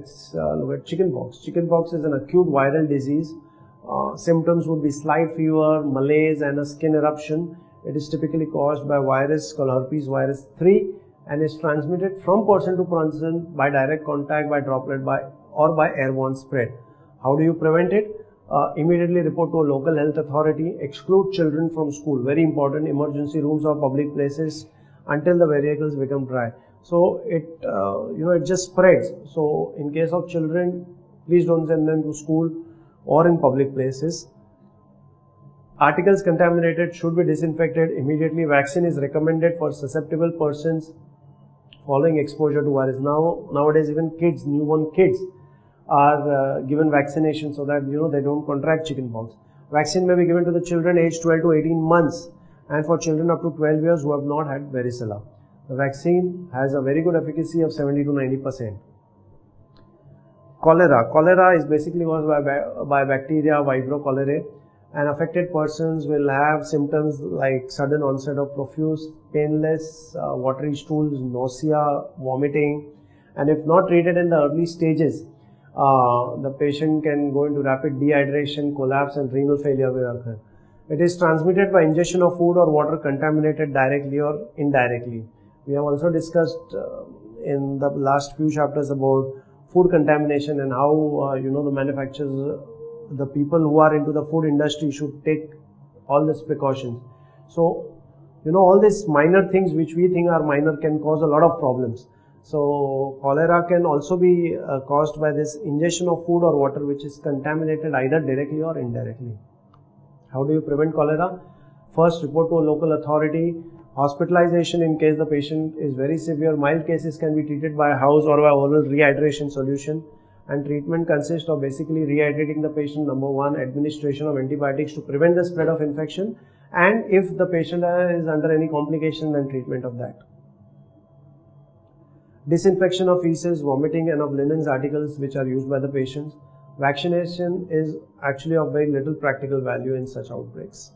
let's look at chickenpox. Chickenpox is an acute viral disease. Symptoms would be slight fever, malaise, and a skin eruption. It is typically caused by a virus called herpes virus 3 and is transmitted from person to person by direct contact, by droplet, or by airborne spread. How do you prevent it? Immediately report to a local health authority. Exclude children from school. Very important. Emergency rooms or public places until the vehicles become dry. So it just spreads. So in case of children, please don't send them to school or in public places. Articles contaminated should be disinfected immediately. Vaccine is recommended for susceptible persons following exposure to virus. Nowadays even kids, newborn kids are given vaccination so that they don't contract chickenpox. Vaccine may be given to the children aged 12 to 18 months and for children up to 12 years who have not had varicella. The vaccine has a very good efficacy of 70 to 90%. Cholera. Cholera is basically caused by bacteria Vibrio cholerae, and affected persons will have symptoms like sudden onset of profuse, painless, watery stools, nausea, vomiting, and if not treated in the early stages, the patient can go into rapid dehydration, collapse, and renal failure will occur. It is transmitted by ingestion of food or water contaminated directly or indirectly. We have also discussed in the last few chapters about food contamination and how the manufacturers, the people who are into the food industry should take all these precautions. So all these minor things which we think are minor can cause a lot of problems. So cholera can also be caused by this ingestion of food or water which is contaminated either directly or indirectly. How do you prevent cholera? First, report to a local authority. Hospitalization in case the patient is very severe. Mild cases can be treated by house or by oral rehydration solution, and treatment consists of basically rehydrating the patient. Number one, administration of antibiotics to prevent the spread of infection, and if the patient is under any complication, then treatment of that. Disinfection of feces, vomiting, and of linens articles which are used by the patients. Vaccination is actually of very little practical value in such outbreaks.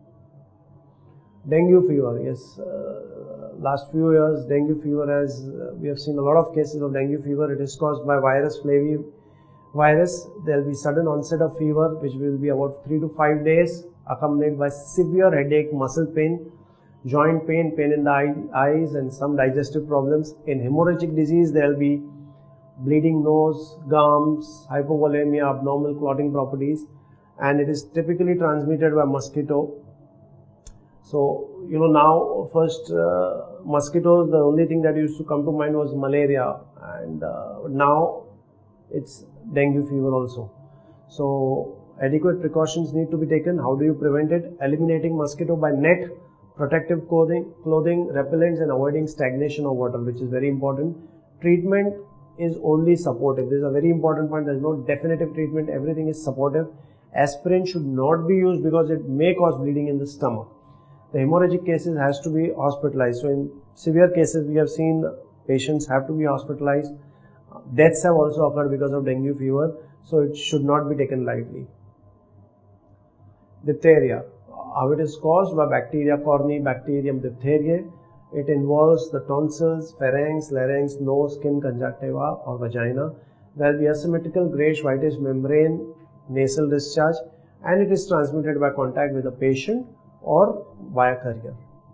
Dengue fever, yes, last few years dengue fever we have seen a lot of cases of dengue fever. It is caused by virus flavivirus. There will be sudden onset of fever which will be about 3 to 5 days, accompanied by severe headache, muscle pain, joint pain, pain in the eyes, and some digestive problems. In hemorrhagic disease, there will be bleeding nose, gums, hypovolemia, abnormal clotting properties, and it is typically transmitted by mosquito. So, now first mosquitoes, the only thing that used to come to mind was malaria, and now it's dengue fever also. So, adequate precautions need to be taken. How do you prevent it? Eliminating mosquito by net, protective clothing, repellents, and avoiding stagnation of water, which is very important. Treatment is only supportive. This is a very important point. There is no definitive treatment. Everything is supportive. Aspirin should not be used because it may cause bleeding in the stomach. The hemorrhagic cases has to be hospitalized. So in severe cases, we have seen patients have to be hospitalized. Deaths have also occurred because of dengue fever. So it should not be taken lightly. Diphtheria. How it is caused? By bacteria Corynebacterium diphtheriae. It involves the tonsils, pharynx, larynx, nose, skin, conjunctiva or vagina. There will be asymmetrical grayish whitish membrane, nasal discharge, and it is transmitted by contact with the patient or via carrier.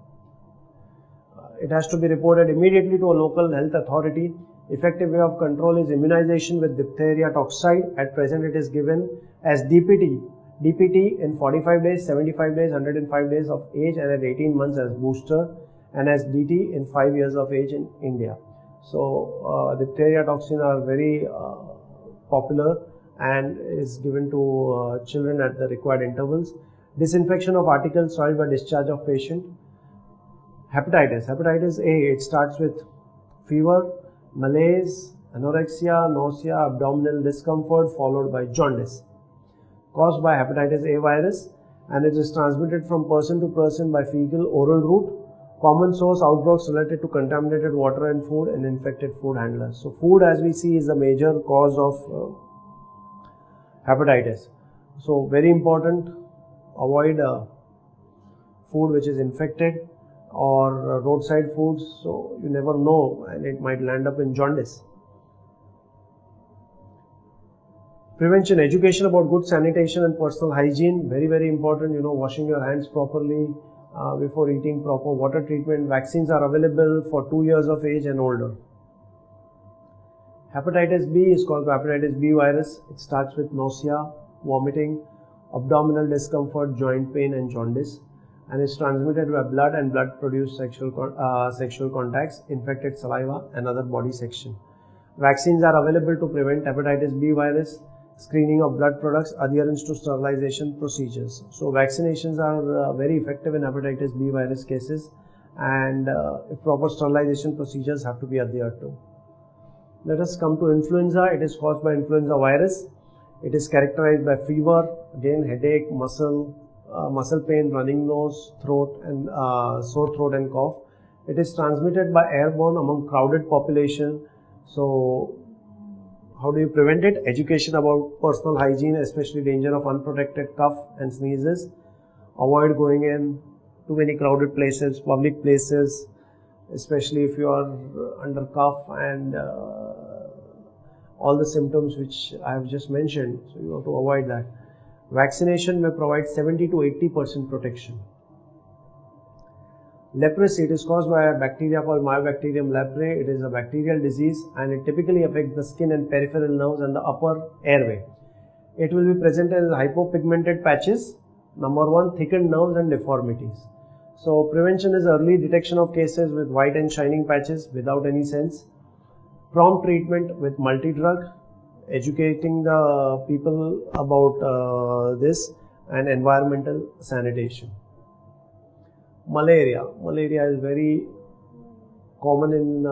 It has to be reported immediately to a local health authority. Effective way of control is immunization with diphtheria toxoid. At present, it is given as DPT in 45 days, 75 days, 105 days of age, and at 18 months as booster, and as DT in 5 years of age in India. So, diphtheria toxin are very popular and is given to children at the required intervals. Disinfection of articles soiled by discharge of patient. Hepatitis. Hepatitis A, it starts with fever, malaise, anorexia, nausea, abdominal discomfort followed by jaundice. Caused by hepatitis A virus, and it is transmitted from person to person by fecal oral route. Common source outbreaks related to contaminated water and food and infected food handlers. So food, as we see, is a major cause of hepatitis. So very important. Avoid food which is infected or roadside foods, so you never know and it might land up in jaundice. Prevention, education about good sanitation and personal hygiene, very, very important, washing your hands properly before eating, proper water treatment. Vaccines are available for 2 years of age and older. Hepatitis B is called hepatitis B virus. It starts with nausea, vomiting, abdominal discomfort, joint pain and jaundice, and is transmitted by blood and blood-produced sexual contacts, infected saliva and other body section. Vaccines are available to prevent hepatitis B virus, screening of blood products, adherence to sterilization procedures. So vaccinations are very effective in hepatitis B virus cases, and proper sterilization procedures have to be adhered to. Let us come to influenza. It is caused by influenza virus. It is characterized by fever, again headache, muscle pain, running nose, throat and sore throat and cough. It is transmitted by airborne among crowded population. So how do you prevent it? Education about personal hygiene, especially danger of unprotected cough and sneezes. Avoid going in too many crowded places, public places, especially if you are under cough and all the symptoms which I have just mentioned. So you have to avoid that. Vaccination may provide 70 to 80% protection. Leprosy, it is caused by a bacteria called Mycobacterium leprae. It is a bacterial disease and it typically affects the skin and peripheral nerves and the upper airway. It will be presented as hypopigmented patches. Number 1, thickened nerves and deformities. So prevention is early detection of cases with white and shining patches without any sense. Prompt treatment with multi-drug, educating the people about this, and environmental sanitation. Malaria. Malaria is very common in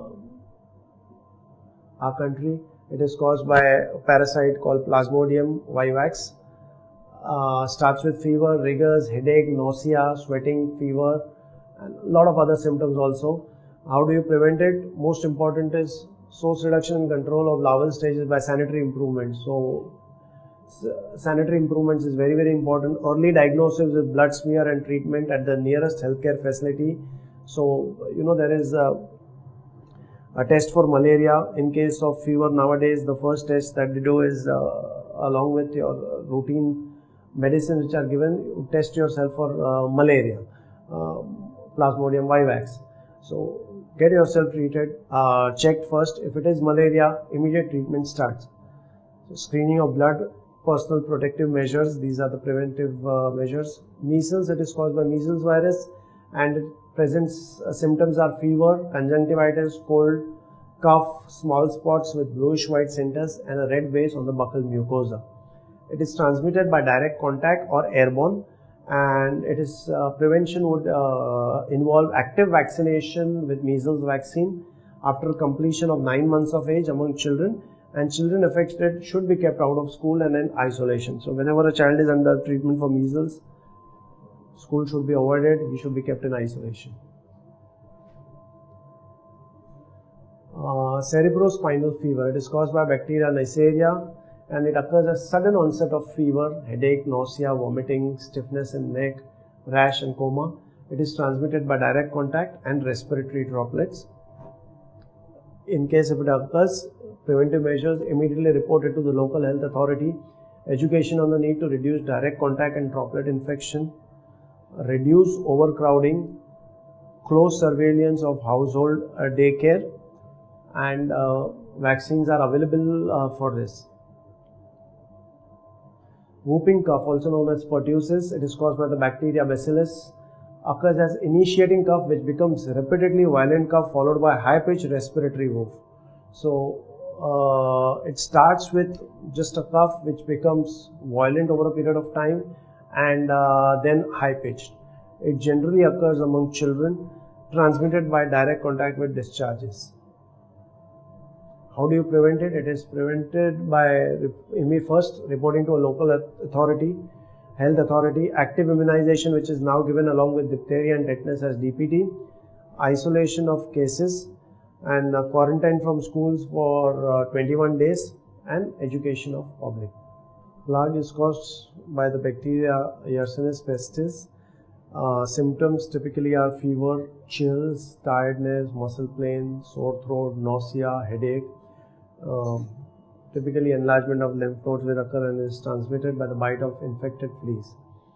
our country. It is caused by a parasite called Plasmodium vivax. Starts with fever, rigors, headache, nausea, sweating, fever, and a lot of other symptoms also. How do you prevent it? Most important is source reduction and control of larval stages by sanitary improvements. So sanitary improvements is very, very important. Early diagnosis with blood smear and treatment at the nearest healthcare facility. So there is a test for malaria. In case of fever nowadays, the first test that they do is along with your routine medicines which are given, you test yourself for malaria, Plasmodium vivax. So get yourself treated, checked first. If it is malaria, immediate treatment starts. So screening of blood, personal protective measures, these are the preventive measures. Measles, it is caused by measles virus and it presents symptoms are fever, conjunctivitis, cold, cough, small spots with bluish white centers and a red base on the buccal mucosa. It is transmitted by direct contact or airborne, and it is prevention would involve active vaccination with measles vaccine after completion of 9 months of age among children, and children affected should be kept out of school and in isolation. So whenever a child is under treatment for measles, school should be avoided, he should be kept in isolation. Cerebrospinal fever, it is caused by bacteria Neisseria and it occurs as sudden onset of fever, headache, nausea, vomiting, stiffness in neck, rash and coma. It is transmitted by direct contact and respiratory droplets. In case if it occurs, preventive measures immediately reported to the local health authority. Education on the need to reduce direct contact and droplet infection, reduce overcrowding, close surveillance of household daycare, and vaccines are available for this. Whooping cough, also known as pertussis, it is caused by the bacteria Bacillus, occurs as initiating cough which becomes repeatedly violent cough followed by high-pitched respiratory woof. So it starts with just a cough which becomes violent over a period of time and then high-pitched. It generally occurs among children, transmitted by direct contact with discharges. How do you prevent it? It is prevented by first reporting to a local authority, health authority, active immunization which is now given along with diphtheria and tetanus as DPT, isolation of cases and quarantine from schools for 21 days and education of public. Plague is caused by the bacteria Yersinia pestis. Symptoms typically are fever, chills, tiredness, muscle pain, sore throat, nausea, headache. Typically, enlargement of lymph nodes will occur and is transmitted by the bite of infected fleas.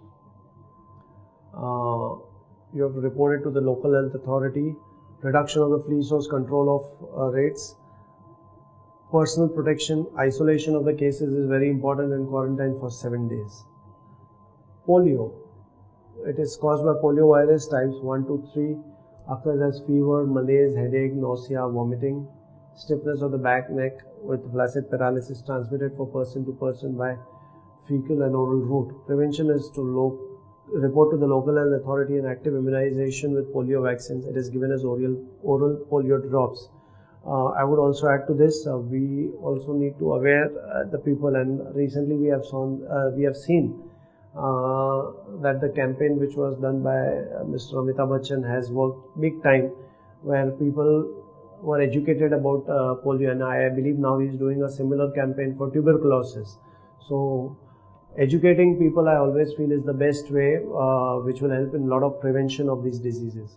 You have to report it to the local health authority. Reduction of the flea source, control of rates. Personal protection, isolation of the cases is very important, and quarantine for 7 days. Polio. It is caused by poliovirus types 1 to 3. Occurs as fever, malaise, headache, nausea, vomiting. Stiffness of the back, neck with flaccid paralysis, transmitted from person to person by fecal and oral route. Prevention is to report to the local health authority and active immunization with polio vaccines. It is given as oral polio drops. I would also add to this, we also need to aware the people, and recently we have seen that the campaign which was done by Mr. Amitabh Bachchan has worked big time, where people were educated about polio, and I believe now he is doing a similar campaign for tuberculosis. So educating people, I always feel, is the best way which will help in a lot of prevention of these diseases.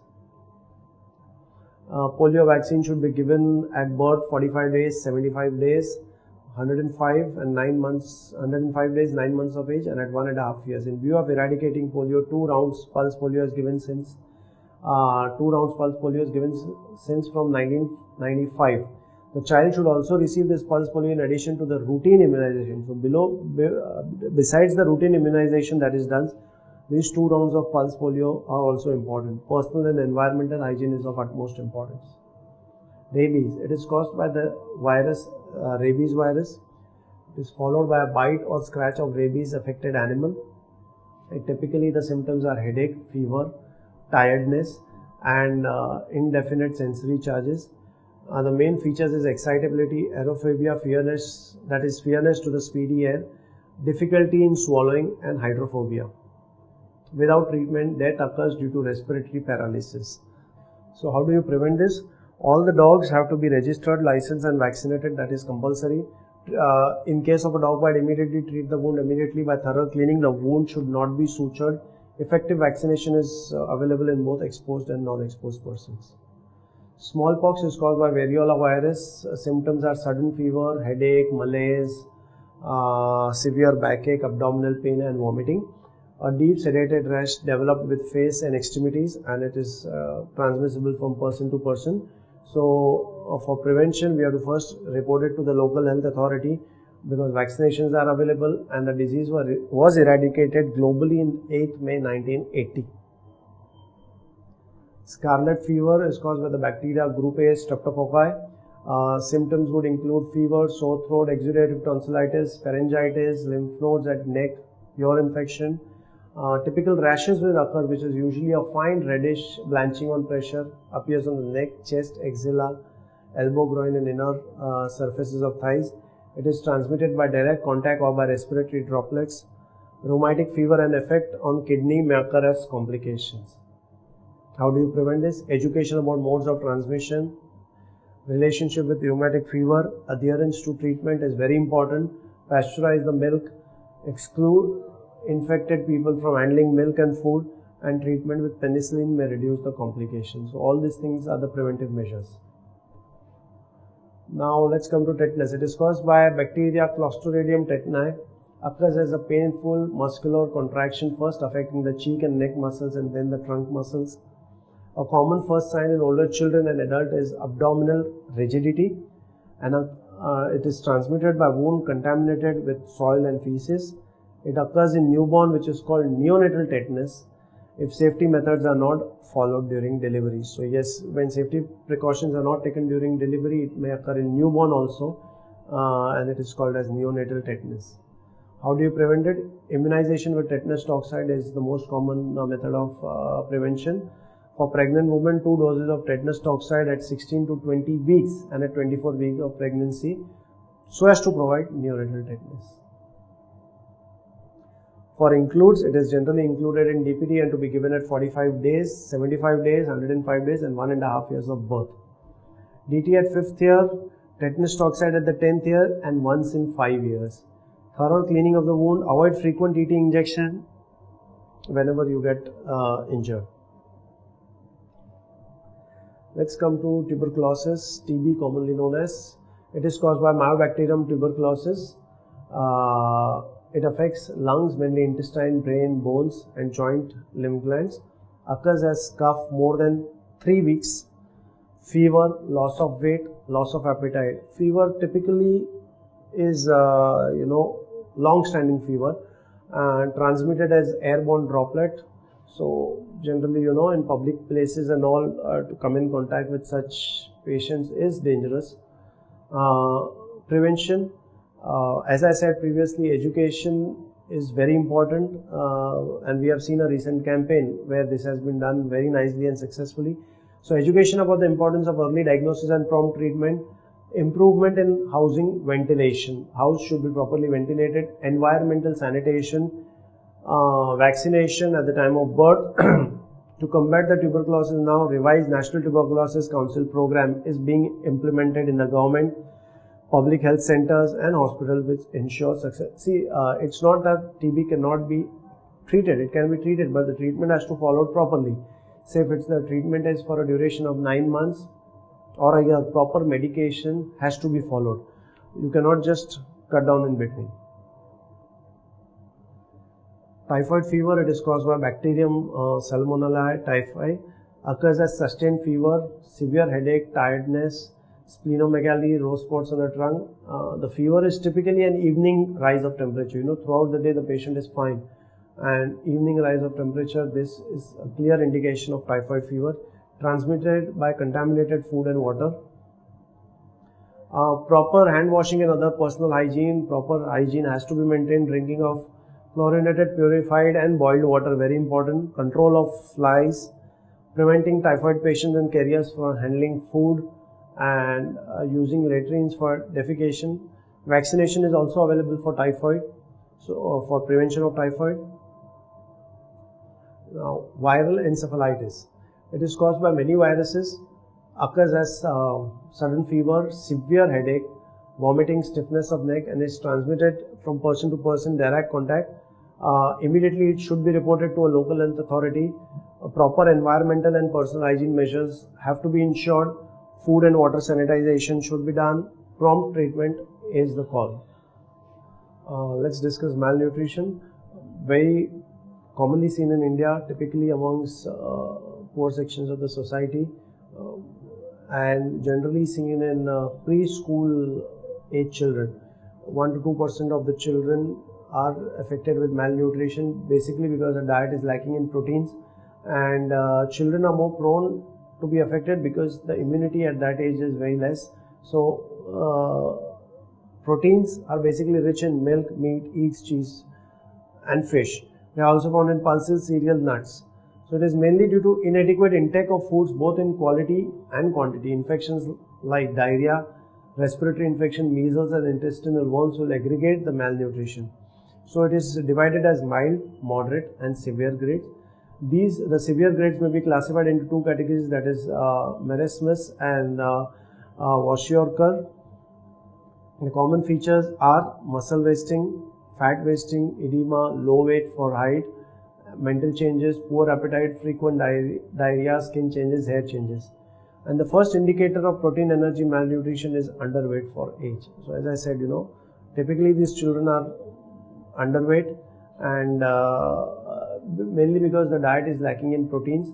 Polio vaccine should be given at birth, 45 days, 75 days, 105 and 9 months, 105 days, 9 months of age, and at 1.5 years. In view of eradicating polio, 2 rounds pulse polio is given since from 1995. The child should also receive this pulse polio in addition to the routine immunization. So besides the routine immunization that is done, these 2 rounds of pulse polio are also important. Personal and environmental hygiene is of utmost importance. Rabies. It is caused by the virus, rabies virus. It is followed by a bite or scratch of rabies affected animal. Typically the symptoms are headache, fever, tiredness, and indefinite sensory charges. The main features is excitability, aerophobia, fearness, that is fearness to the speedy air, difficulty in swallowing, and hydrophobia. Without treatment, death occurs due to respiratory paralysis. So how do you prevent this? All the dogs have to be registered, licensed, and vaccinated. That is compulsory. In case of a dog bite, immediately treat the wound immediately by thorough cleaning. The wound should not be sutured. Effective vaccination is available in both exposed and non-exposed persons. Smallpox is caused by variola virus. Symptoms are sudden fever, headache, malaise, severe backache, abdominal pain, and vomiting. A deep sedated rash developed with face and extremities, and it is transmissible from person to person. So for prevention, we have to first report it to the local health authority, because vaccinations are available, and the disease was eradicated globally in 8th May 1980. Scarlet fever is caused by the bacteria group A streptococci. Symptoms would include fever, sore throat, exudative tonsillitis, pharyngitis, lymph nodes at neck, ear infection. Typical rashes will occur, which is usually a fine reddish blanching on pressure, appears on the neck, chest, axilla, elbow, groin, and inner surfaces of thighs. It is transmitted by direct contact or by respiratory droplets. Rheumatic fever and effect on kidney may occur as complications. How do you prevent this? Education about modes of transmission, relationship with rheumatic fever, adherence to treatment is very important. Pasteurize the milk, exclude infected people from handling milk and food, and treatment with penicillin may reduce the complications. So all these things are the preventive measures. Now let's come to tetanus. It is caused by bacteria Clostridium tetani. Occurs as a painful muscular contraction, first affecting the cheek and neck muscles and then the trunk muscles. A common first sign in older children and adults is abdominal rigidity, and it is transmitted by wound contaminated with soil and feces. It occurs in newborn, which is called neonatal tetanus, if safety methods are not followed during delivery. So yes, when safety precautions are not taken during delivery, it may occur in newborn also, and it is called as neonatal tetanus. How do you prevent it? Immunization with tetanus toxoid is the most common method of prevention. For pregnant women, 2 doses of tetanus toxoid at 16 to 20 weeks and at 24 weeks of pregnancy, so as to provide neonatal tetanus. For includes, it is generally included in DPT and to be given at 45 days, 75 days, 105 days, and 1.5 years of birth. DT at 5th year, tetanus toxoid at the 10th year, and once in 5 years. Thorough cleaning of the wound, avoid frequent TT injection whenever you get injured. Let's come to tuberculosis, TB commonly known as. It is caused by Mycobacterium tuberculosis. It affects lungs, mainly intestine, brain, bones, and joint lymph glands. Occurs as cough more than 3 weeks. Fever, loss of weight, loss of appetite. Fever typically is long-standing fever, transmitted as airborne droplet. So generally, in public places and all, to come in contact with such patients is dangerous. Prevention, as I said previously, education is very important, and we have seen a recent campaign where this has been done very nicely and successfully. So education about the importance of early diagnosis and prompt treatment, improvement in housing ventilation, house should be properly ventilated, environmental sanitation, vaccination at the time of birth. To combat the tuberculosis now, revised National Tuberculosis Council program is being implemented in the government, public health centers and hospitals, which ensure success. See, it's not that TB cannot be treated, it can be treated, but the treatment has to follow properly. Say if it's the treatment is for a duration of 9 months or a year, proper medication has to be followed. You cannot just cut down in between. Typhoid fever, it is caused by bacterium Salmonella typhi, occurs as sustained fever, severe headache, tiredness, splenomegaly, rose spots on the tongue. The fever is typically an evening rise of temperature. Throughout the day the patient is fine, and evening rise of temperature, this is a clear indication of typhoid fever, transmitted by contaminated food and water. Proper hand washing and other personal hygiene. Proper hygiene has to be maintained. Drinking of chlorinated, purified and boiled water, very important. Control of flies, preventing typhoid patients and carriers from handling food, and using latrines for defecation. Vaccination is also available for typhoid, so for prevention of typhoid. Now, viral encephalitis, it is caused by many viruses, occurs as sudden fever, severe headache, vomiting, stiffness of neck, and is transmitted from person to person, direct contact. Immediately it should be reported to a local health authority. Proper environmental and personal hygiene measures have to be ensured. Food and water sanitization should be done. Prompt treatment is the call. Let's discuss malnutrition. Very commonly seen in India, typically amongst poor sections of the society, and generally seen in preschool age children. 1 to 2% of the children are affected with malnutrition, basically because the diet is lacking in proteins, and children are more prone to be affected because the immunity at that age is very less. So proteins are basically rich in milk, meat, eggs, cheese and fish. They are also found in pulses, cereal, nuts. So it is mainly due to inadequate intake of foods, both in quality and quantity. Infections like diarrhea, respiratory infection, measles and intestinal worms will aggregate the malnutrition. So it is divided as mild, moderate and severe grades. The severe grades may be classified into 2 categories, that is marasmus and kwashiorkor. The common features are muscle wasting, fat wasting, edema, low weight for height, mental changes, poor appetite, frequent diarrhea, skin changes, hair changes. And the first indicator of protein energy malnutrition is underweight for age. So as I said, typically these children are underweight, and mainly because the diet is lacking in proteins.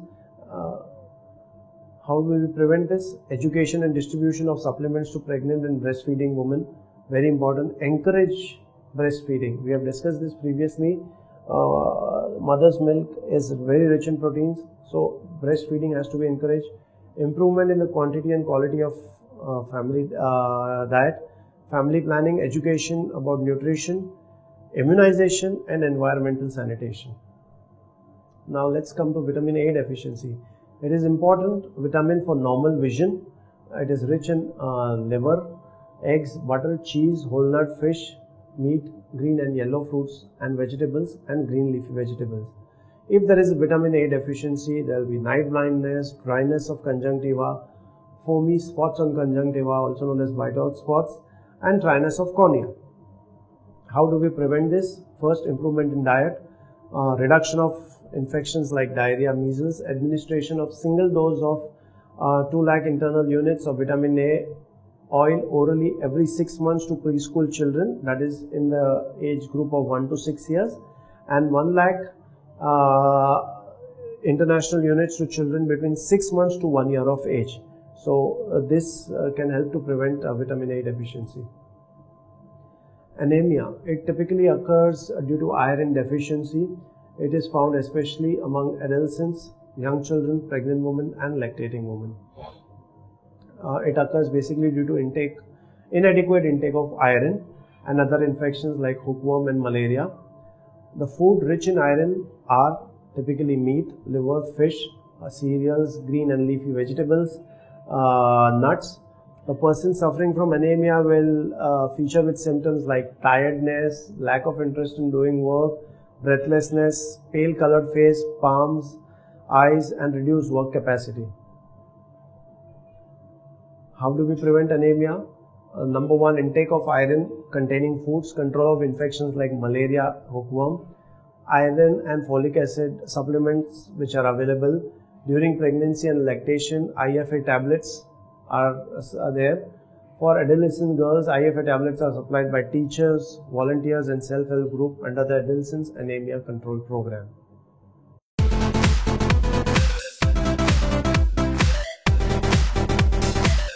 How do we prevent this? Education and distribution of supplements to pregnant and breastfeeding women, very important. Encourage breastfeeding. We have discussed this previously. Mother's milk is very rich in proteins, so breastfeeding has to be encouraged. Improvement in the quantity and quality of family diet, family planning, education about nutrition, immunization and environmental sanitation. Now let's come to vitamin A deficiency. It is important vitamin for normal vision. It is rich in liver, eggs, butter, cheese, whole nut, fish, meat, green and yellow fruits and vegetables and green leafy vegetables. If there is vitamin A deficiency, there will be night blindness, dryness of conjunctiva, foamy spots on conjunctiva, also known as whiteout spots, and dryness of cornea. How do we prevent this? First, improvement in diet, reduction of infections like diarrhea, measles, administration of single dose of 2 lakh internal units of vitamin A oil orally every 6 months to preschool children, that is in the age group of 1 to 6 years, and 1 lakh international units to children between 6 months to 1 year of age. So this can help to prevent vitamin A deficiency. Anemia. It typically occurs due to iron deficiency. It is found especially among adolescents, young children, pregnant women and lactating women. It occurs basically due to inadequate intake of iron and other infections like hookworm and malaria. The food rich in iron are typically meat, liver, fish, cereals, green and leafy vegetables, nuts. The person suffering from anemia will feature with symptoms like tiredness, lack of interest in doing work, breathlessness, pale colored face, palms, eyes and reduced work capacity. How do we prevent anemia? Number 1, intake of iron containing foods, control of infections like malaria, hookworm, iron and folic acid supplements which are available. During pregnancy and lactation, IFA tablets are there. For adolescent girls, IFA tablets are supplied by teachers, volunteers and self-help group under the Adolescents Anemia Control Program.